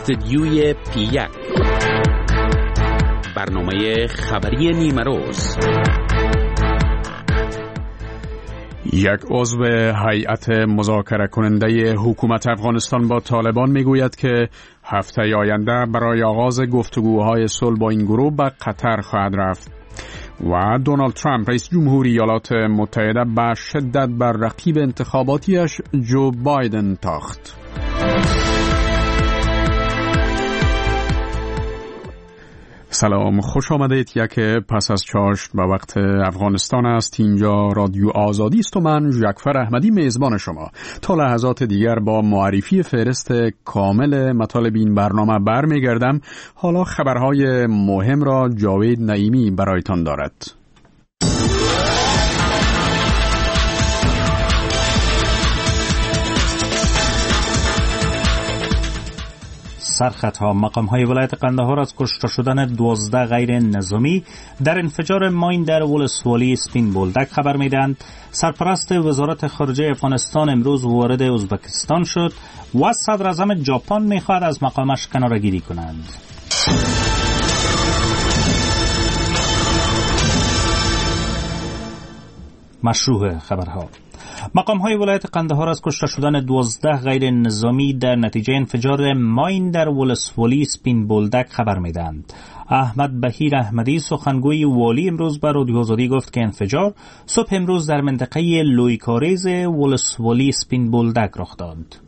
استدیوی پی1 برنامه خبری نیمه روز. یک عضو هیئت مذاکره کننده حکومت افغانستان با طالبان میگوید که هفته آینده برای آغاز گفتگوهای صلح با این گروه به قطر خواهد رفت. و دونالد ترامپ رئیس جمهوری ایالات متحده به شدت بر رقیب انتخاباتیش جو بایدن تاخت. سلام، خوش آمدید. یک پس از چاشت به وقت افغانستان است. اینجا رادیو آزادی است و من جعفر احمدی میزبان شما. تا لحظات دیگر با معرفی فهرست کامل مطالب این برنامه برمیگردم. حالا خبرهای مهم را جاوید نعیمی برایتان دارد. سرخطها مقام‌های ولایت قندهار از کشته شدن 12 غیر نظامی در انفجار ماین در ولسوالی سپین بولدک خبر میدهند. سرپرست وزارت خارجه افغانستان امروز وارد ازبکستان شد و صدر اعظم ژاپن میخواهد از مقامش کناره‌گیری کنند. مشروع خبرها. مقام‌های ولایت قندهار از کشته شدن 12 غیر نظامی در نتیجه انفجار ماین در ولسوالی سپین بولدک خبر میدهند. احمد بهیر احمدی سخنگوی والی امروز به رادیو آزادی گفت که انفجار صبح امروز در منطقه لویکاریز ولسوالی سپین بولدک رخ داد.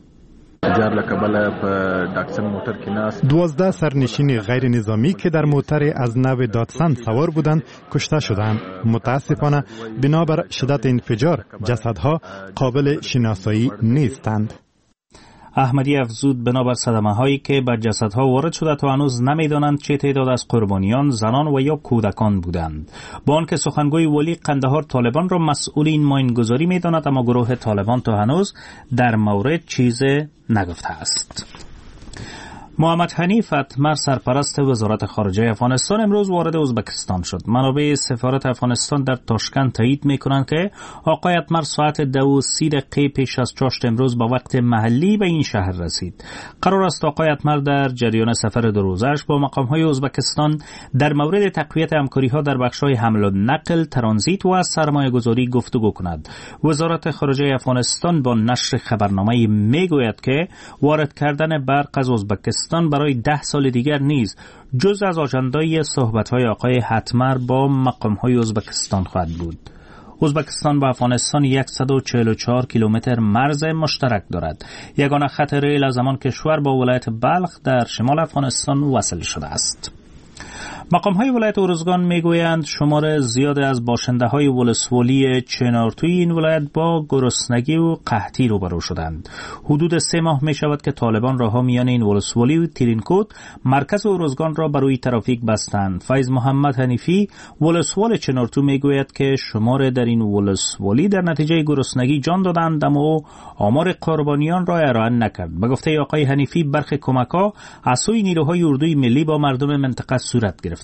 12 سرنشین غیر نظامی که در موتر از نو داتسن سوار بودند کشته شدند. متاسفانه بنابر شدت انفجار جسدها قابل شناسایی نیستند. احمدی افزود بنابر صدمه هایی که بر جسدها وارد شده تا هنوز نمیدانند چه تعداد از قربانیان زنان و یا کودکان بودند. با آنکه سخنگوی والی قندهار طالبان را مسئول این ماینگذاری میداند، اما گروه طالبان تا هنوز در مورد چیز نگفته است. محمد حنیف اتمر سرپرست وزارت خارجه افغانستان امروز وارد ازبکستان شد. منابع سفارت افغانستان در تاشکند تایید میکنند که آقای اتمر ساعت 2:30 پیش از چاشت امروز با وقت محلی به این شهر رسید. قرار است آقای اتمر در جریان سفر 2 روزش با مقام‌های ازبکستان در مورد تقویت همکاری‌ها در بخش‌های حمل و نقل، ترانزیت و سرمایه‌گذاری گفتگو کند. وزارت خارجه افغانستان با نشر خبرنامه‌ای میگوید که وارد کردن برق از ازبکستان برای 10 سال دیگر نیز جز از آژاندای صحبت‌های آقای اتمر با مقام‌های ازبکستان خواهد بود. ازبکستان با افغانستان 144 کیلومتر مرز مشترک دارد. یگانه خط ریل از همان کشور با ولایت بلخ در شمال افغانستان وصل شده است. مقام‌های ولایت ارزگان میگویند شمار زیاد از باشنده‌های ولسوالی چنارتوی این ولایت با گرسنگی و قحطی روبرو شدند. حدود 3 ماه می‌شود که طالبان راه‌ها میان این ولسوالی و ترینکوت مرکز ارزگان را برای ترافیک بستند. فیض محمد حنیفی ولسوال چنارتو میگوید که شمار در این ولسوالی در نتیجه گرسنگی جان دادند، اما آمار قربانیان را ارائه نکرد. به گفته آقای حنیفی برخی کمک‌ها از سوی نیروهای اردوی ملی با مردم منطقه صورت گرفته.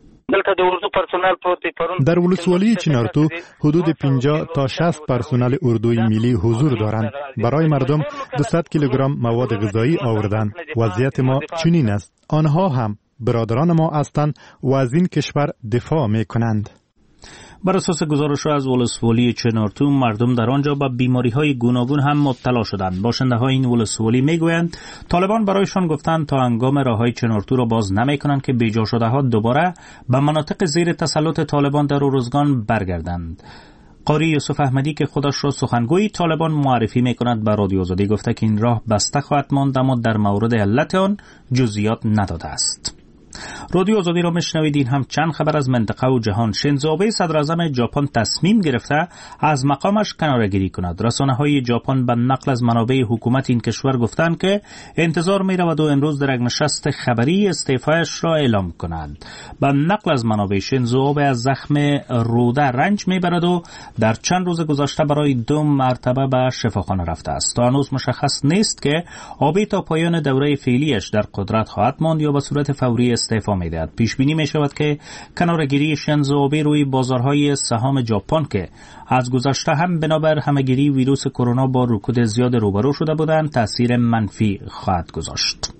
در ولسوالی چنارتو حدود 50 تا 60 پرسنل اردوی ملی حضور دارند. برای مردم 200 کیلوگرم مواد غذایی آوردند. وضعیت ما چنین است. آنها هم برادران ما هستند و از این کشور دفاع میکنند. بر اساس گزارش از ولسوالی چنارتو مردم در آنجا با بیماری‌های گوناگون هم مبتلا شدند. باشنده‌های این ولسوالی میگویند طالبان برایشان گفتند تا هنگام راههای چنارتو را باز نمی‌کنند که بیجا شده‌ها دوباره به مناطق زیر تسلط طالبان در ارزگان برگردند. قاری یوسف احمدی که خودش را سخنگوی طالبان معرفی می‌کند به رادیو آزادی گفته که این راه بسته خواهد ماند، اما در مورد علت آن جزئیات نداده است. رادیو آزادی را میشنوید. این هم چند خبر از منطقه و جهان. شینزو آبه صدر اعظم ژاپن تصمیم گرفته از مقامش کناره‌گیری کند. رسانه‌های ژاپن به نقل از منابع حکومت این کشور گفتند که انتظار می‌رود و امروز در یک نشست خبری استعفایش را اعلام کند. به نقل از منابع شینزو آبه از زخم روده رنج می‌برد و در چند روز گذشته برای 2 مرتبه به شفاخانه رفته است. تا هنوز مشخص نیست که آبه تا پایان دوره فعلیش در قدرت خواهد ماند یا به صورت فوری استعفا می‌دهد. پیش بینی می‌شود که کناره‌گیری شینزو آبه روی بازارهای سهام ژاپن که از گذشته هم بنابر همه‌گیری ویروس کرونا با رکود زیاد روبرو شده بودند تأثیر منفی خواهد گذاشت.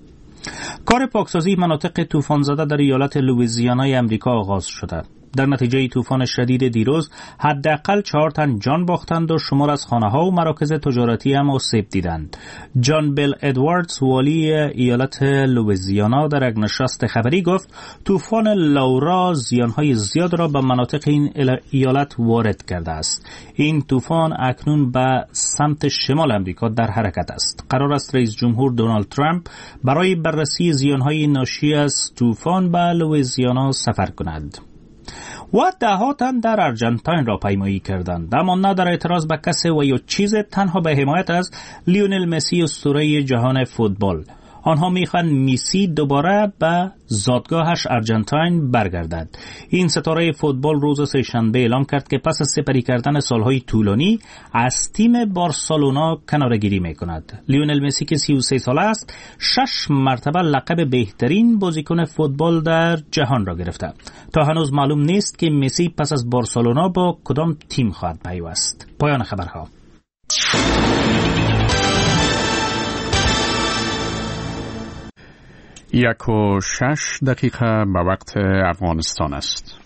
کار پاکسازی مناطق طوفان زده در ایالت لوئیزیانای امریکا آغاز شده. در نتیجه طوفان شدید دیروز حداقل 4 تن جان باختند و شمار از خانه‌ها و مراکز تجارتی هم آسیب دیدند. جان بیل ادواردز والی ایالت لوئیزیانا در یک نشست خبری گفت طوفان لورا زیانهای زیاد را به مناطق این ایالت وارد کرده است. این طوفان اکنون به سمت شمال امریکا در حرکت است. قرار است رئیس جمهور دونالد ترامپ برای بررسی زیانهای ناشی از طوفان به لوئیزیانا سفر کند. و 10 تن در ارجنتاین را پیمایی کردند، اما نه در اعتراض به کسی و یا چیز، تنها به حمایت از لیونل مسی اسطوره جهان فوتبال. آنها میخوان مسی دوباره به زادگاهش ارجنتاین برگردد. این ستاره فوتبال روز سه‌شنبه اعلام کرد که پس از سپری کردن سالهای طولانی از تیم بارسلونا کناره‌گیری میکند. لیونل مسی که 33 ساله است 6 مرتبه لقب بهترین بازیکن فوتبال در جهان را گرفته. تا هنوز معلوم نیست که مسی پس از بارسلونا با کدام تیم خواهد پیوست. پایان خبرها. 1:06 به وقت افغانستان است.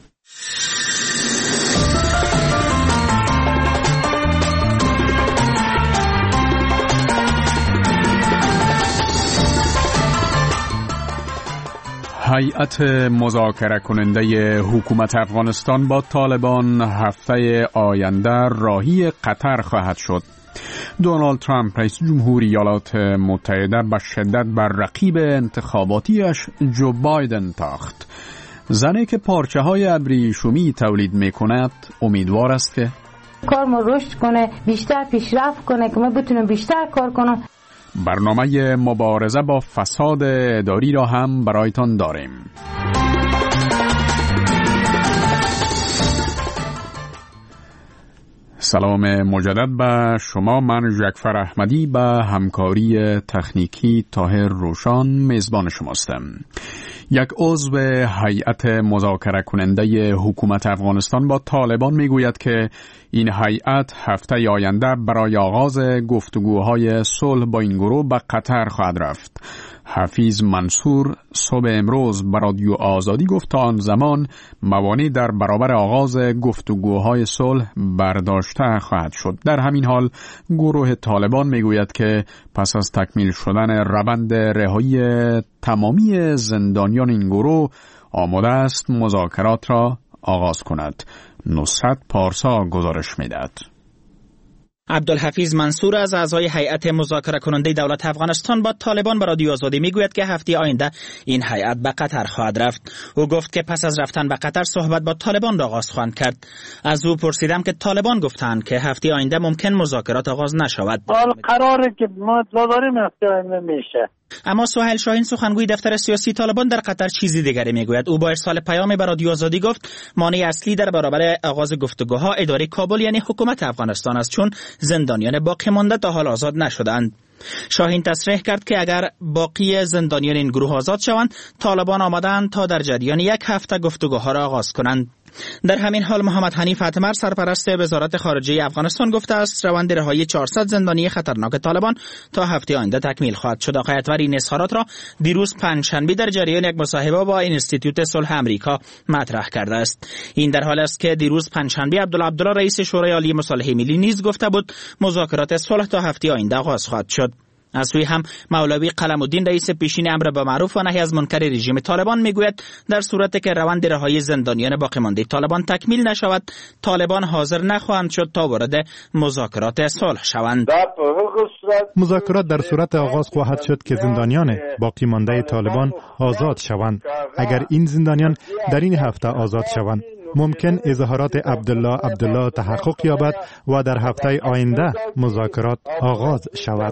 هیئت مذاکره کننده حکومت افغانستان با طالبان هفته آینده راهی قطر خواهد شد. دونالد ترامپ رئیس جمهور ایالات متحده به شدت بر رقیب انتخاباتیش جو بایدن تاخت. زنی که پارچه های ابریشمی تولید می کند امیدوار است که کار ما رشد کنه، بیشتر پیشرفت کنه که ما بتونیم بیشتر کار کنم. برنامه مبارزه با فساد اداری را هم برایتان داریم. سلام مجدد به شما. من جعفر احمدی به همکاری تکنیکی طاهر روشان میزبان شماستم. یک عضو هیئت مذاکره کننده حکومت افغانستان با طالبان میگوید که این هیئت هفته آینده برای آغاز گفتگوهای صلح با این گروه به قطر خواهد رفت. حفیظ منصور صبح امروز به رادیو آزادی گفت تا آن زمان موانع در برابر آغاز گفتگوهای صلح برداشته خواهد شد. در همین حال گروه طالبان میگوید که پس از تکمیل شدن روند رهایی تمامی زندانیان این گروه آماده است مذاکرات را آغاز کند. نصرت پارسا گزارش میدهد. عبدالحفیظ منصور از اعضای هیئت مذاکره کننده دولت افغانستان با طالبان به رادیو آزادی میگوید که هفته آینده این هیئت به قطر خواهد رفت. او گفت که پس از رفتن به قطر صحبت با طالبان را آغاز خواهند کرد. از او پرسیدم که طالبان گفتند که هفته آینده ممکن مذاکرات آغاز نشود. قراره که ما داریم هفته آینده میشه. اما سهیل شاهین سخنگوی دفتر سیاسی طالبان در قطر چیزی دیگری میگوید. او با ارسال پیامی به رادیو آزادی گفت مانع اصلی در برابر آغاز گفتگوها اداره کابل یعنی حکومت افغانستان است، چون زندانیان باقی مانده تا حال آزاد نشدند. شاهین تصریح کرد که اگر باقی زندانیان این گروه آزاد شوند طالبان آماده‌اند تا در جریان 1 هفته گفتگوها را آغاز کنند. در همین حال محمد حنیف اتمر سرپرست وزارت خارجه افغانستان گفته است روند رهایی 400 زندانی خطرناک طالبان تا هفته آینده تکمیل خواهد شد. آقای اتمر این اظهارات را دیروز پنجشنبه در جریان یک مصاحبه با اینستیتوت صلح امریکا مطرح کرده است. این در حالی است که دیروز پنجشنبه عبدالله رئیس شورای عالی مصالحه ملی نیز گفته بود مذاکرات صلح تا هفته آینده آغاز خواهد شد. از سوی هم مولوی قلم الدین رئیس پیشین امر به معروف و نهی از منکر رژیم طالبان میگوید در صورتی که روند رهایی زندانیان باقی مانده طالبان تکمیل نشود طالبان حاضر نخواهند شد تا وارد مذاکرات صلح شوند. مذاکرات در صورت آغاز خواهد شد که زندانیان باقی مانده طالبان آزاد شوند. اگر این زندانیان در این هفته آزاد شوند ممکن اظهارات عبدالله تحقق یابد و در هفته آینده مذاکرات آغاز شود.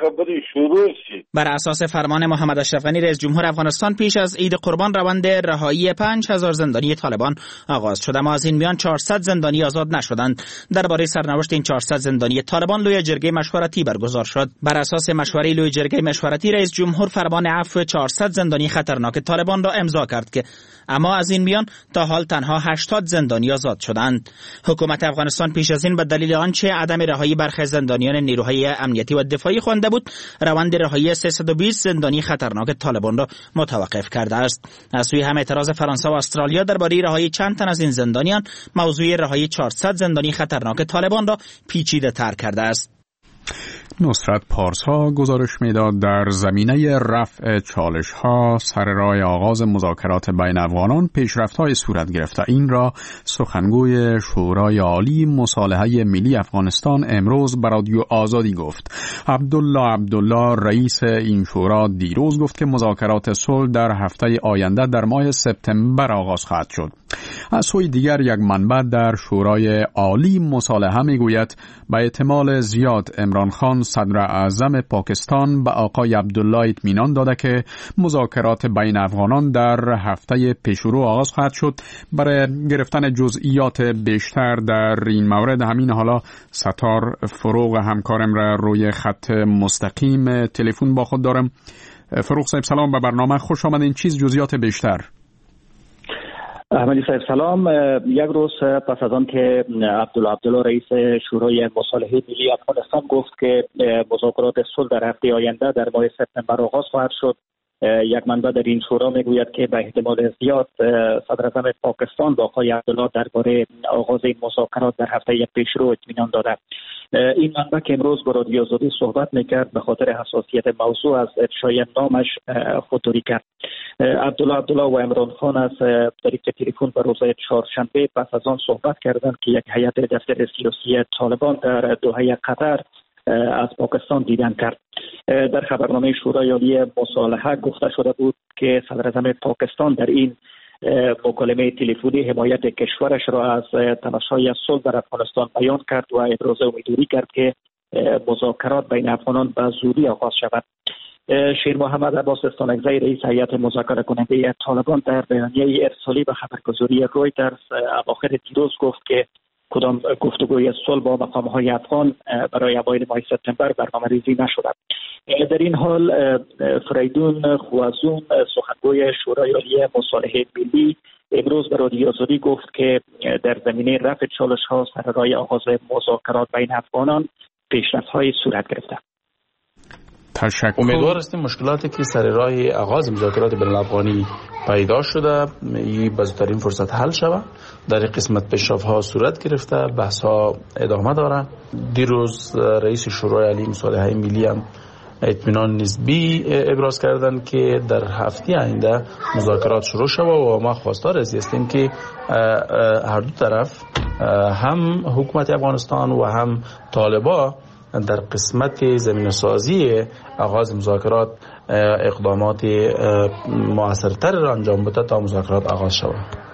بر اساس فرمان محمد اشرف غنی رئیس جمهور افغانستان پیش از عید قربان روند رهایی 5000 زندانی طالبان آغاز شد، اما از این میان 400 زندانی آزاد نشدند. درباره سرنوشت این 400 زندانی طالبان لوی جرگه مشورتی برگزار شد. بر اساس مشوره لوی جرگه مشورتی رئیس جمهور فرمان عفو 400 زندانی خطرناک طالبان را امضا کرد که اما از این میان تا حال تنها 80 زندانی آزاد شدند. حکومت افغانستان پیش از این به دلیل آنچه عدم رهایی برخی زندانیان نیروهای امنیتی و دفاعی خوانده بود، روند رهایی 320 زندانی خطرناک طالبان را متوقف کرده است. از سوی هم اعتراض فرانسه و استرالیا درباره رهایی چند تن از این زندانیان موضوع رهایی 400 زندانی خطرناک طالبان را پیچیده تر کرده است. نصرت پارسا گزارش میداد در زمینه رفع چالش‌ها سر راه آغاز مذاکرات بین افغانان پیشرفت‌های صورت گرفته. این را سخنگوی شورای عالی مصالحه ملی افغانستان امروز به رادیو آزادی گفت. عبدالله رئیس این شورا دیروز گفت که مذاکرات صلح در هفته آینده در ماه سپتامبر آغاز خواهد شد. از سوی دیگر یک منبع در شورای عالی مصالحه میگوید به احتمال زیاد عمران خان صدر اعظم پاکستان به آقای عبدالله اطمینان داده که مذاکرات بین افغانان در هفته پیشرو آغاز خواهد شد. برای گرفتن جزئیات بیشتر در این مورد همین حالا ستار فروغ همکارم را روی خط مستقیم تلفن با خود دارم. فروغ صاحب سلام به برنامه، خوش آمدین. چیز جزئیات بیشتر؟ احمدی صاحب سلام. یک روز پس از آن که عبدالله رئیس شورای مصالحه ملی افغانستان گفت که مذاکرات صلح در هفته آینده در ماه سپتامبر آغاز خواهد شد، یک منبع در این شورا میگوید که به احتمال زیاد صدر اعظم پاکستان با آقای عبدالله درباره آغاز این مذاکرات در هفته پیشرو اطمینان داده. این منبع که امروز با رادیو آزادی صحبت میکرد به خاطر حساسیت موضوع از افشای نامش خودداری کرد. عبدالله و عمران خان از طریق تلفن به روز چهارشنبه پس از آن صحبت کردند که یک هیئت دفتر سیاسی طالبان در دوحه قطر از پاکستان دیدن کرد. در خبرنامه شورای عالی مصالحه گفته شده بود که صدر اعظم پاکستان در این مکالمه تلفنی حمایت کشورش را از تلاش‌های صلح در افغانستان بیان کرد و ابراز امیدواری کرد که مذاکرات بین افغانان به زودی آغاز شود. شیر محمد عباس استانکزی رئیس هیئت مذاکره کننده طالبان در بیانیه ارسالی به خبرگزاری رویترز اواخر دیروز گفت که کدام گفتگوی صلح با مقام‌های افغان برای اوایل ماه سپتامبر برنامه‌ریزی نشده. در این حال فریدون خوازون سخنگوی شورای عالی مصالحه ملی امروز به رادیو آزادی گفت که در زمینه رفع چالش‌ها سر راه آغاز مذاکرات بین افغانان پیشرفت‌های صورت گرفته. امیدوار هستیم مشکلاتی که سر راه آغاز مذاکرات بین الافغانی پیدا شده این به زودترین فرصت حل شود. در قسمت پیشرفت‌ها صورت گرفته، بحث‌ها ادامه داره. دیروز رئیس شورای عالی مصالحه ملی هم اطمینان نسبی ابراز کردن که در هفته آینده مذاکرات شروع شود و ما خواستار هستیم که هر دو طرف هم حکومت افغانستان و هم طالبان در قسمت زمینه سازی آغاز مذاکرات اقدامات مؤثرتر را انجام بده تا مذاکرات آغاز شود.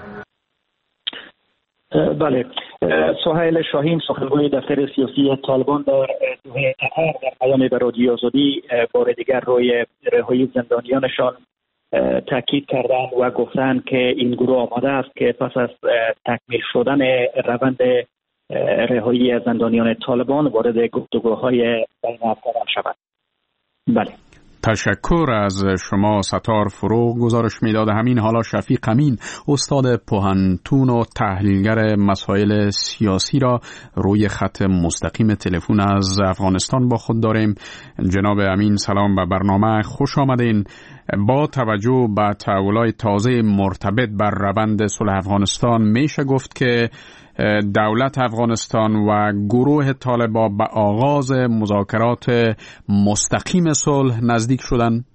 بله، سهیل شاهین سخنگوی دفتر سیاسی طالبان در دوحه قطر در پیام به رادیو آزادی بار دیگر روی رهایی زندانیانشان تاکید کردند و گفتند که این گروه آماده است که پس از تکمیل شدن روند رهایی زندانیان طالبان وارد گفتگوهای بین افغانان شود. بله. تشکر از شما ستار فروغ. گزارش میداد همین حالا شفیق امین استاد پوهنتون و تحلیلگر مسائل سیاسی را روی خط مستقیم تلفن از افغانستان با خود داریم. جناب امین سلام به برنامه، خوش آمدین. با توجه به تحولات تازه مرتبط بر روند صلح افغانستان میشه گفت که دولت افغانستان و گروه طالبان به آغاز مذاکرات مستقیم صلح نزدیک شدند.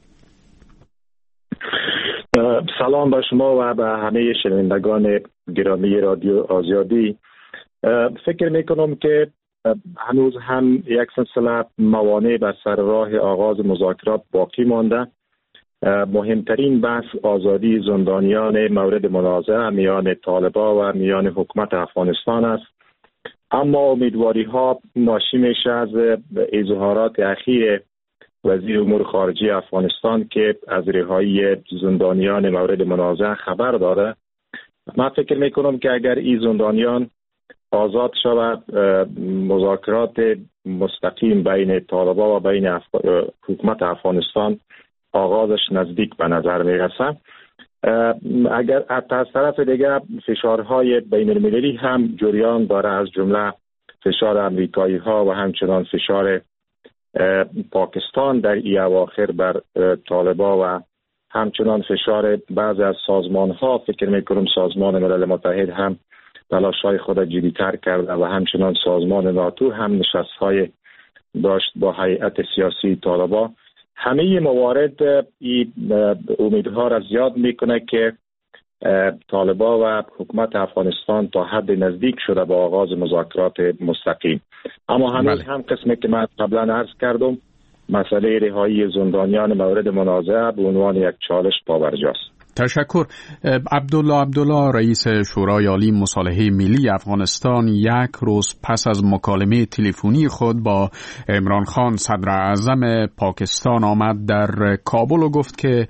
سلام به شما و به همه شنوندگان گرامی رادیو آزادی. فکر میکنم که هنوز هم یک سلسله موانع بر سر راه آغاز مذاکرات باقی مانده. مهمترین بحث آزادی زندانیان مورد منازعه میان طالبان و میان حکومت افغانستان است. اما امیدواری ها ناشی میشه از اظهارات اخیر وزیر امور خارجه افغانستان که از رهایی زندانیان مورد منازعه خبر داده. من فکر میکنم که اگر این زندانیان آزاد شود مذاکرات مستقیم بین طالبان و بین حکومت افغانستان آغازش نزدیک به نظر میرسه. اگر از طرف دیگه فشارهای بین المللی هم جریان داره، از جمله فشار امریکایی ها و همچنان فشار پاکستان در ای اواخر بر طالبان و همچنان فشار بعض از سازمان ها. فکر میکنم سازمان ملل متحد هم تلاش‌های خود جدی‌تر کرده و همچنان سازمان ناتو هم نشست‌های داشت با هیئت سیاسی طالبان. همه موارد امیدها را زیاد میکنه که طالبان و حکومت افغانستان تا حد نزدیک شده با آغاز مذاکرات مستقیم. اما هنوز هم قسمی که من قبلا عرض کردم، مسئله رهایی زندانیان مورد منازعه به عنوان یک چالش پابرجاست. تشکر. عبدالله رئیس شورای عالی مصالحه ملی افغانستان یک روز پس از مکالمه تلفنی خود با عمران خان صدر اعظم پاکستان آمد در کابل و گفت که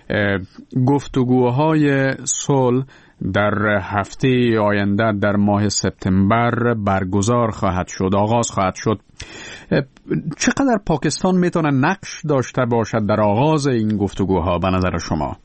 گفتگوهای صلح در هفته آینده در ماه سپتامبر برگزار خواهد شد، آغاز خواهد شد. چقدر پاکستان میتونه نقش داشته باشد در آغاز این گفتگوها به نظر شما؟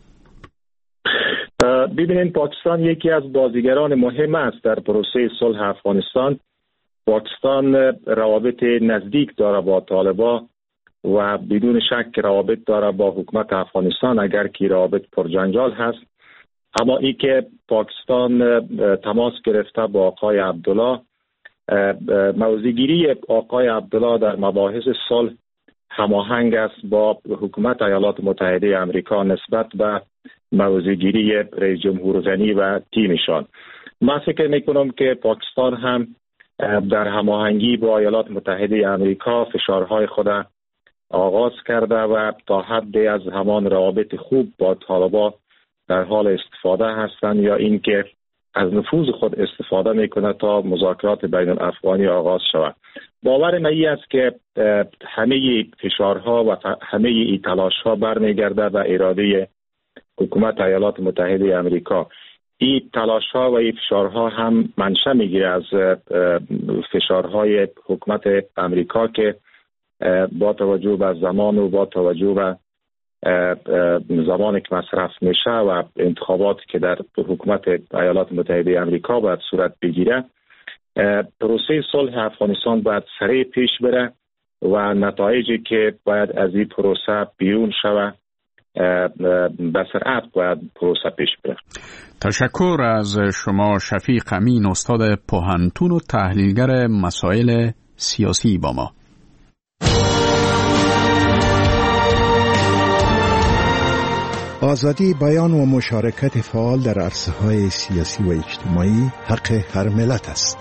ببینید، پاکستان یکی از بازیگران مهم است در پروسه صلح افغانستان. پاکستان روابط نزدیک داره با طالبان و بدون شک روابط داره با حکومت افغانستان، اگر که روابط پرجنجال هست. اما ای که پاکستان تماس گرفته با آقای عبدالله، موضع‌گیری آقای عبدالله در مباحث صلح هماهنگ است با حکومت ایالات متحده آمریکا نسبت به موضع‌گیری رئیس جمهور غنی و تیمشان. من فکر میکنم که پاکستان هم در هماهنگی با ایالات متحده آمریکا فشارهای خود آغاز کرده و تا حدی از همان روابط خوب با طالبان در حال استفاده هستند، یا اینکه از نفوذ خود استفاده میکنه تا مذاکرات بین الافغانی آغاز شود. باور من این است که همه فشارها و همه این تلاشها برمیگرده به اراده حکومت ایالات متحده آمریکا. این تلاشها و این فشارها هم منشأ میگیره از فشارهای حکومت آمریکا که با توجه به زمان و با توجه به زمانی که مصرف میشه و انتخاباتی که در حکومت ایالات متحده آمریکا باید صورت بگیره، پروسه صلح افغانستان باید سریع پیش بره و نتایجی که باید از این پروسه بیرون شود به سرعت باید پروسه پیش بره. تشکر از شما شفیق امین، استاد پوهنتون و تحلیلگر مسائل سیاسی با ما. آزادی بیان و مشارکت فعال در عرصه‌های سیاسی و اجتماعی حق هر ملت است.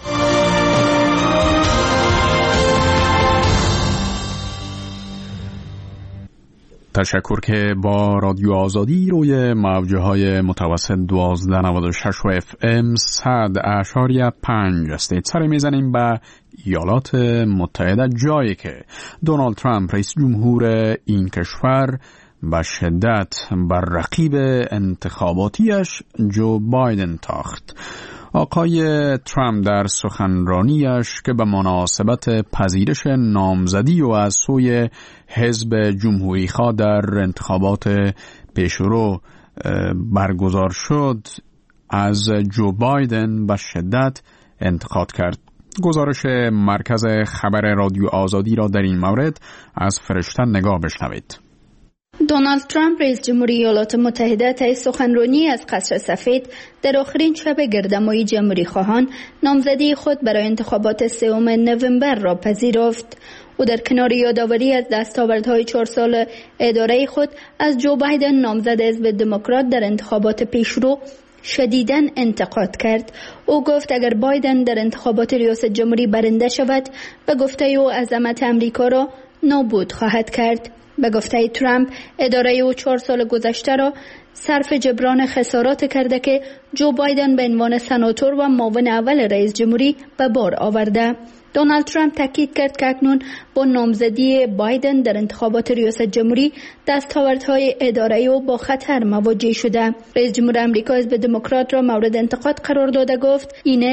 تشکر که با رادیو آزادی روی موج‌های متوسط 1296 و FM 100.5 استید سر میزنیم به ایالات متحده، جایی که دونالد ترامپ رئیس جمهور این کشور به شدت بر رقیب انتخاباتیش جو بایدن تاخت. آقای ترامپ در سخنرانیش که به مناسبت پذیرش نامزدی و از سوی حزب جمهوری خواه در انتخابات پیشرو برگزار شد، از جو بایدن به شدت انتقاد کرد. گزارش مرکز خبر رادیو آزادی را در این مورد از فرشته نگاه بشنوید. دونالد ترامپ رئیس جمهوری ایالات متحده طی سخنرانی از قصر سفید در آخرین شب گردهمایی جمهوری خواهان نامزدی خود برای انتخابات 3 نوامبر را پذیرفت. او در کنار یادآوری از دستاوردهای 4 سال اداره خود از جو بایدن نامزد حزب دموکرات در انتخابات پیشرو شدیداً انتقاد کرد. او گفت اگر بایدن در انتخابات ریاست جمهوری برنده شود، به گفته او عظمت امریکا را نابود خواهد کرد. به گفته ترامپ، اداره او 4 سال گذشته را صرف جبران خسارات کرده که جو بایدن به عنوان سناتور و معاون اول رئیس جمهوری به بار آورده. دونالد ترامپ تاکید کرد که اکنون با نامزدی بایدن در انتخابات ریاست جمهوری دستاوردهای اداره او با خطر مواجه شده. رئیس جمهور آمریکا حزب دموکرات را مورد انتقاد قرار داده گفت این حزب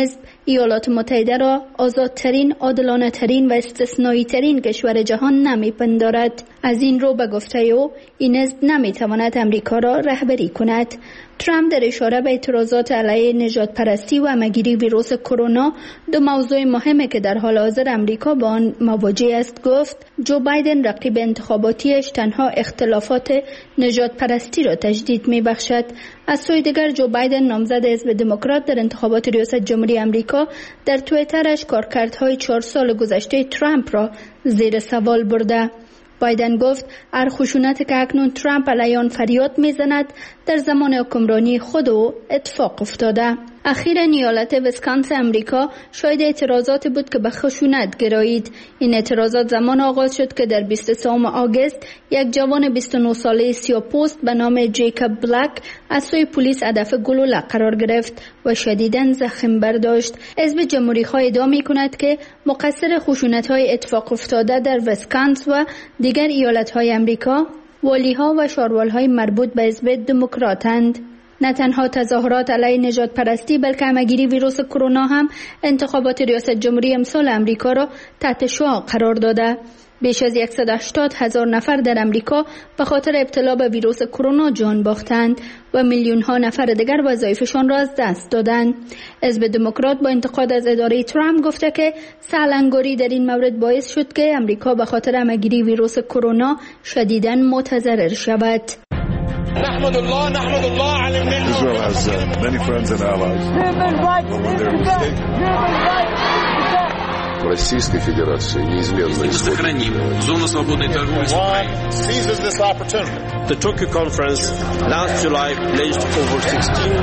ایالات متحده را آزادترین، عادلانه‌ترین و استثنایی-ترین کشور جهان نمی‌پندارد. از این رو به گفته او این است نمی‌تواند امریکا را رهبری کند. ترامپ در اشاره به اعتراضات علیه نژاد پرستی و همه‌گیری ویروس کرونا، دو موضوع مهمی که در حال حاضر امریکا با آن مواجه است، گفت جو بایدن رقیب انتخاباتیش تنها اختلافات نژاد پرستی را تجدید می‌بخشد. از سوی دیگر جو بایدن نامزد حزب دموکرات در انتخابات ریاست جمهوری امریکا در توییترش کارکردهای 4 سال گذشته ترامپ را زیر سوال برده. بایدن گفت هر خشونت که اکنون ترامپ علیه آن فریاد میزند در زمان حکمرانی خود او اتفاق افتاده. اخیراً ایالت ویسکانسین امریکا شاهد اعتراضات بود که به خشونت گرایید. این اعتراضات زمان آغاز شد که در 23 آگوست یک جوان 29 ساله سیاه‌پوست به نام جیکوب بلک از سوی پلیس هدف گلوله قرار گرفت و شدیداً زخم برداشت. حزب جمهوری‌خواه ادعا می‌کند که مقصر خشونت‌های اتفاق افتاده در ویسکانسین و دیگر ایالت‌های امریکا والی‌ها و شاروال‌های مربوط به حزب دموکراتند. نه تنها تظاهرات علیه نژاد پرستی بلکه همه‌گیری ویروس کرونا هم انتخابات ریاست جمهوری امسال امریکا را تحت شعاع قرار داده. بیش از 180,000 نفر در امریکا به خاطر ابتلا به ویروس کرونا جان باختند و میلیون‌ها نفر دیگر وظایفشان را از دست دادند. حزب دموکرات با انتقاد از اداره ترامپ گفته که سالنگاری در این مورد باعث شد که امریکا به خاطر همه‌گیری ویروس کرونا شدیداً متضرر شود. نحمد الله على النعمة. Israel has many friends and allies. Российской Федерации неизменно сохраним зону свободной торговли. Seizes this opportunity. The Tokyo conference last July pledged over 16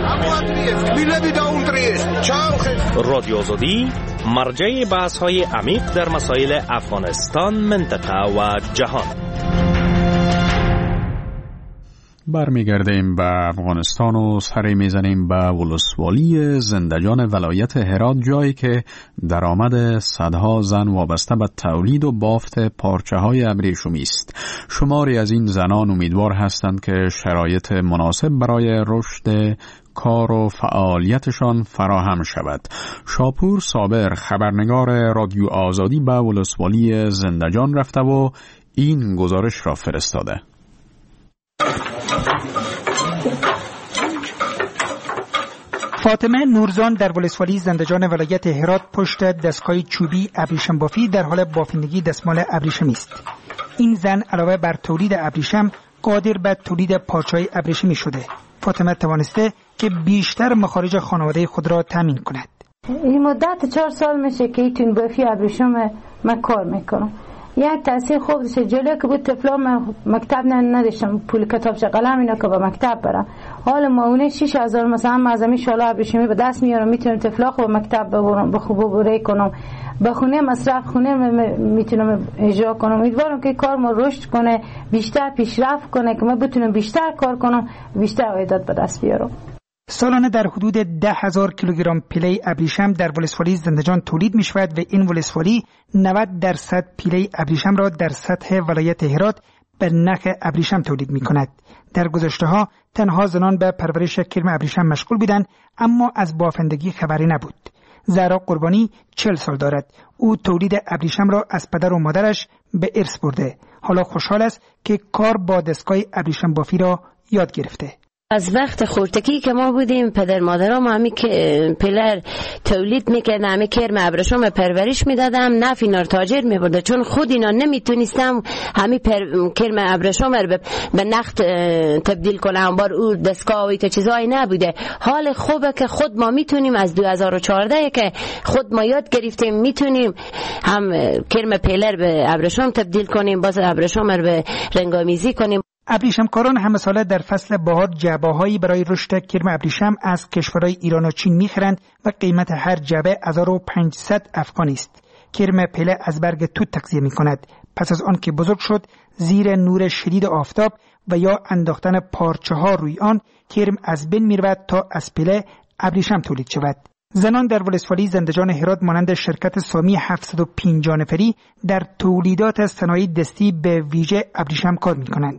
رادیو آزادی مرجع بحث‌های عمیق در مسائل افغانستان، منطقه و جهان. برمیگردیم به افغانستان و سری میزنیم به ولسوالی زندجان ولایت هرات، جایی که درآمد صدها زن وابسته به تولید و بافت پارچه های ابریشمی است. شماری از این زنان امیدوار هستند که شرایط مناسب برای رشد کار و فعالیتشان فراهم شود. شاپور صابر خبرنگار رادیو آزادی به ولسوالی زندجان رفته و این گزارش را فرستاده. فاطمه نورزان در ولسوالی زندجان ولایت هرات پشت دستگاه چوبی ابریشم بافی در حال بافندگی دستمال ابریشمی است. این زن علاوه بر تولید ابریشم قادر به تولید پارچه‌های ابریشمی شده. فاطمه توانسته که بیشتر مخارج خانواده خود را تامین کند. این مدت 4 سال میشه که این بافی ابریشم من کار میکنم. یک تاثیر خوب داشته. جلوی که بود طفلا مکتب نداشتم، پول کتابچه قلم اینا که به مکتب برم. حالا ماونه 6000 مثلا معظمی شالا ابریشمی به دست میارم، میتونم طفلا خو مکتب ببرم، بخوبه کنم، بخونه مصرف خونه میتونم اجرا کنم. امیدوارم که کار ما رشد کنه، بیشتر پیشرفت کنه که من بتونم بیشتر کار کنم، بیشتر عایدات به دست بیارم. سالانه در حدود 10,000 کیلوگرم پیله ابریشم در ولسوالی زندجان تولید می شود و این ولسوالی 90% پیله ابریشم را در سطح ولایت هرات به نخ ابریشم تولید می کند. در گذشته ها تنها زنان به پرورش کرم ابریشم مشغول بودند، اما از بافندگی خبری نبود. زهرا قربانی 40 سال دارد. او تولید ابریشم را از پدر و مادرش به ارث برده. حالا خوشحال است که کار با دستگاه ابریشم بافی را یاد گرفته. از وقت خورتکی که ما بودیم پدر مادرام همی که پلر تولید میکردن، همی کرم ابریشم پرورش میدادم، نفع اینا تاجر میبرده، چون خود اینا نمیتونستم همی کرم ابریشم به نخت تبدیل کنم. بار او دستگاه و ایتا چیزایی نبوده. حال خوبه که خود ما میتونیم از 2014 که خود ما یاد گرفتیم میتونیم هم کرم پلر به ابریشم تبدیل کنیم، باز ابریشم رو به رنگامیزی کنیم. ابریشم کاران همه ساله در فصل بهار جعبه‌هایی برای رشد کرم ابریشم از کشورهای ایران و چین می‌خرند و قیمت هر جعبه 1500 افغانی است. کرم پله از برگ توت تغذیه می‌کند. پس از آن که بزرگ شد، زیر نور شدید آفتاب و یا انداختن پارچه‌ها روی آن، کرم از بین می‌رود تا از پله ابریشم تولید شود. زنان در ولسوالی زندجان هرات مانند شرکت سامی 750 نفری در تولیدات صنایع دستی به ویژه ابریشم کار می‌کنند.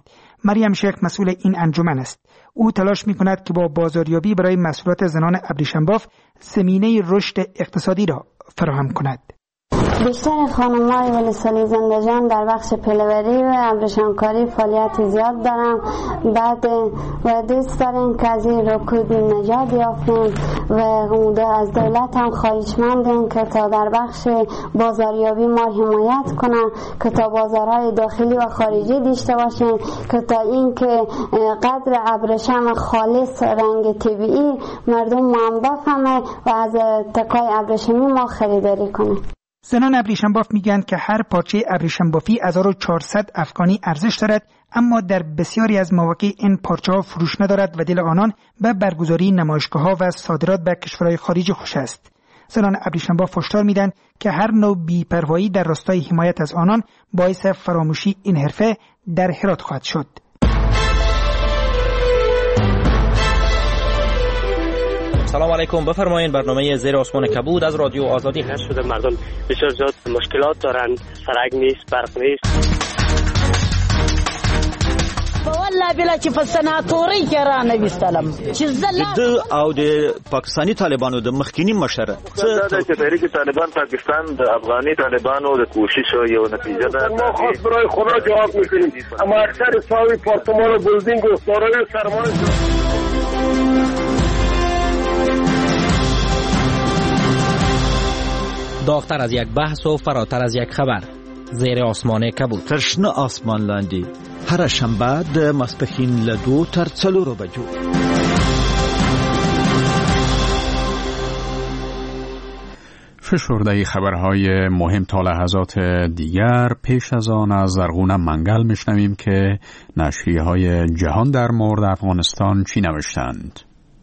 مریم شیخ مسئول این انجمن است. او تلاش می‌کند که با بازاریابی برای محصولات زنان ابریشم‌باف زمینه رشد اقتصادی را فراهم کند. بیشتر خانم‌های ولسوالی زندجان در بخش پلوری و ابریشمکاری فعالیت زیاد دارم. بعد و دوست داریم که از این رکود نجات یافتیم و از دولت هم خواهشمندیم که تا در بخش بازاریابی ما حمایت کنن، که تا بازارهای داخلی و خارجی داشته باشیم، که تا این که قدر ابریشم خالص رنگ طبیعی مردم هم بفهمه و از تکای ابریشمی ما خریداری کنه. زنان ابریشم‌باف میگن که هر پارچه ابریشم‌بافی 1400 افغانی ارزش دارد، اما در بسیاری از مواقع این پارچه‌ها فروش ندارد و دل آنان به برگزاری نمایشگاه‌ها و صادرات به کشورهای خارجی خوش است. زنان ابریشم‌باف هشدار میدن که هر نوع بی‌پروایی در راستای حمایت از آنان باعث فراموشی این حرفه در هرات خواهد شد. سلام علیکم، بفرمایید. برنامه زیر آسمان کبود از رادیو آزادی هست شده. مردم بسیار زیاد مشکلات دارن، سرک نیست، برق نیست. والله بلا چې په سناتوري کې را نویستلم چې د او د پاکستانی طالبانو د مخکینی مشر دا چې تحریک طالبان پاکستان د افغاني طالبانو د کوشش یو نتیجه ده. ما خاص برای خدا جواب میکنیم، اما اکثر ساوی پارتمان و بلدینگ و سارای سرمایه داغتر از یک بحث و فراتر از یک خبر. زیر آسمان کبود. ترشنه آسمان لاندی. هر شنبه د ماسپښین له 2 تر 4 بجو. فشرده خبرهای مهم تا لحظات دیگر. پیش از آن از زرغونه منگل میشنویم که نشریه‌های جهان در مورد افغانستان چی نوشتند.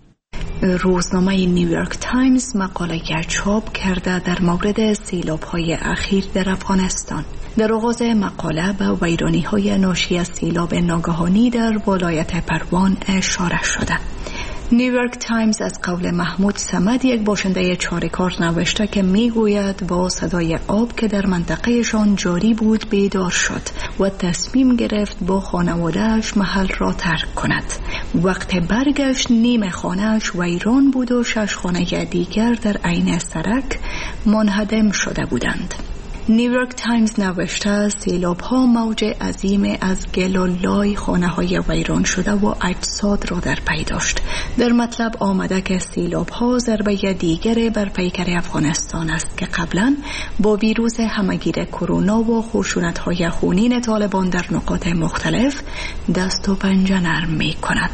روزنامه نیویورک تایمز مقاله چاپ کرده در مورد سیلاب‌های اخیر در افغانستان. در آغاز مقاله به ویرانی‌های ناشی از سیلاب ناگهانی در ولایت پروان اشاره شده. نیویورک تایمز از قول محمود صمد، یک باشنده چاره‌کار، نوشته که میگوید با صدای آب که در منطقهشان جاری بود بیدار شد و تصمیم گرفت با خانواده‌اش محل را ترک کند. وقت برگشت نیم خانه‌اش ویران بود و 6 خانه دیگر در عین سرک منهدم شده بودند. نیویورک تایمز نوشته سیلاب‌ها موج عظیم از گل و لای خانه‌های ویران شده و اجساد را در پی داشت. در مطلب آمده که سیلاب‌ها ضربه دیگر بر پیکر افغانستان است که قبلا با ویروس همگیر کرونا و خشونت‌های خونین طالبان در نقاط مختلف دست و پنجه نرم می‌کند.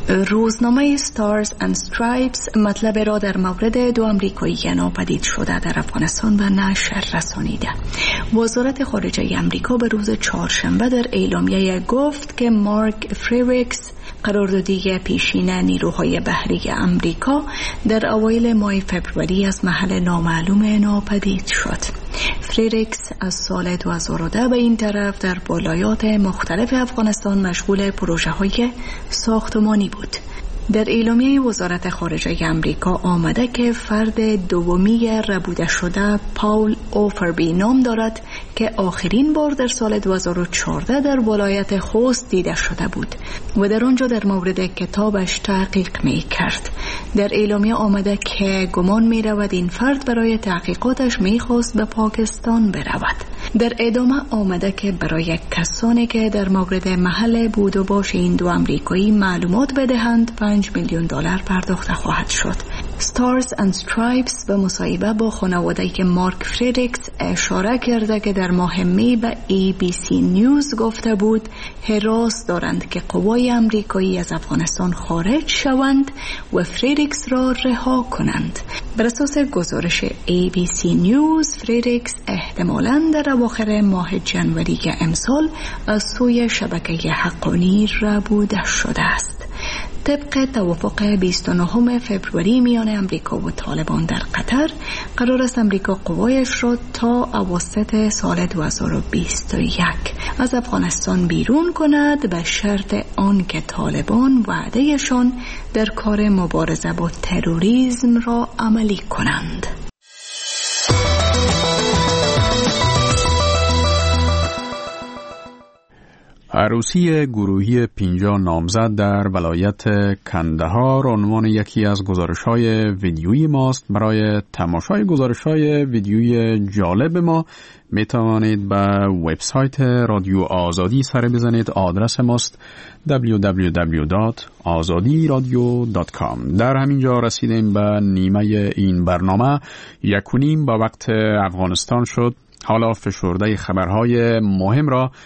روزنامه ستارز اند استرایپس مطلب را در مورد 2 آمریکایی ناپدید شده در افغانستان به نشر رسانیده. وزارت خارجه آمریکا به روز چهارشنبه در اعلامیه گفت که مارک فریریکس، قراردادی پیشین نیروهای بحری آمریکا، در اوایل ماه فوریه از محل نامعلوم ناپدید شد. فریریکس از سال 2010 به این طرف در ولایات مختلف افغانستان مشغول پروژه‌های ساختمانی بود. در اعلامیه وزارت خارجه آمریکا آمده که فرد دومی ربوده شده پاول اوفربی نام دارد که آخرین بار در سال 2014 در ولایت خوست دیده شده بود و در آنجا در مورد کتابش تحقیق می کرد. در اعلامیه آمده که گمان می رود این فرد برای تحقیقاتش می خواست به پاکستان برود. در ادامه آمده که برای کسانی که در مورد محل بود و باش این 2 آمریکایی معلومات بدهند $5 میلیون پرداخت خواهد شد. ستارز اند استرایپس به مصاحبه با خانواده‌ای که مارک فریریکس اشاره کرده که در ماه می به ABC نیوز گفته بود هراس دارند که قوای آمریکایی از افغانستان خارج شوند و فریریکس را رها کنند. بر اساس گزارش ABC نیوز، فریریکس احتمالاً در اواخر ماه جنوری امسال از سوی شبکه حقانی ربوده شده است. طبق توافق 29 فوریه میان امریکا و طالبان در قطر، قرار است امریکا قوایش را تا اواسط سال 2021 از افغانستان بیرون کند به شرط آن که طالبان وعدهشان در کار مبارزه با تروریسم را عملی کنند. عروسی گروهی 50 نامزد در ولایت کندهار عنوان یکی از گزارش‌های ویدیویی ماست. برای تماشای گزارش‌های ویدیویی جالب ما می توانید به وبسایت رادیو آزادی سر بزنید. آدرس ماست www.azadiradio.com. در همین جا رسیدیم به نیمه این برنامه. 1:30 با وقت افغانستان شد. حالا فشرده خبرهای مهم را